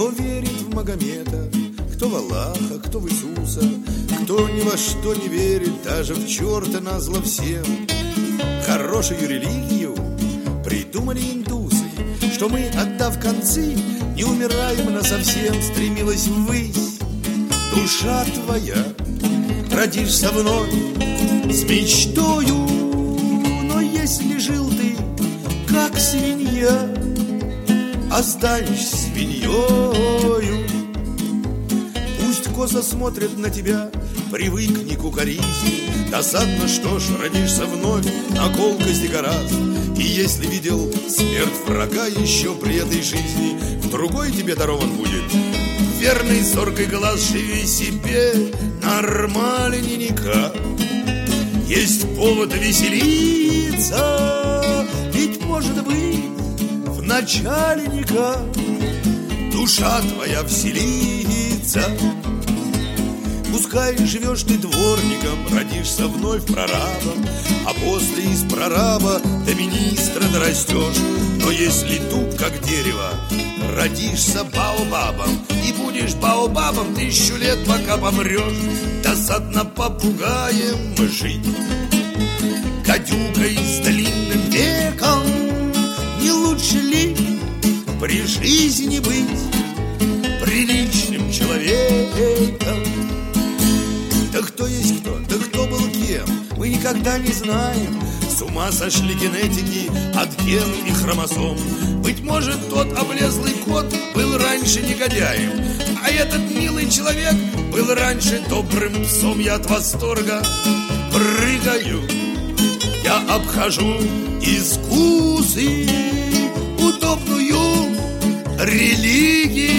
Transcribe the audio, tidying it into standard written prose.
Кто верит в Магомета, кто в Аллаха, кто в Иисуса, кто ни во что не верит, даже в черта назло всем. Хорошую религию придумали индусы, что мы, отдав концы, не умираем насовсем. Стремилась ввысь душа твоя, родишься вновь с мечтою. Но если жил ты, как свинья, останешься свиньёю. Пусть косо смотрят на тебя, привыкни к укоризне. Досадно, что ж, родишься вновь на колкости гораздо. И если видел смерть врага еще при этой жизни, в другой тебе дарован будет верный зоркий глаз. Живи себе нормальненько, есть повод веселиться. Ведь, может быть, в начальника душа твоя вселится. Пускай живешь ты дворником, родишься вновь прорабом, а после из прораба до министра дорастешь. Но если туп, как дерево, родишься баобабом, и будешь баобабом 1000 лет, пока помрешь. Досадно попугаем жить, гадюкой с длинным веком. Не лучше ли при жизни быть приличным человеком? Да кто есть кто, да кто был кем, мы никогда не знаем. С ума сошли генетики от ген и хромосом. Быть может, тот облезлый кот был раньше негодяем, а этот милый человек был раньше добрым псом. Я от восторга прыгаю, я обхожу искусы, удобную религию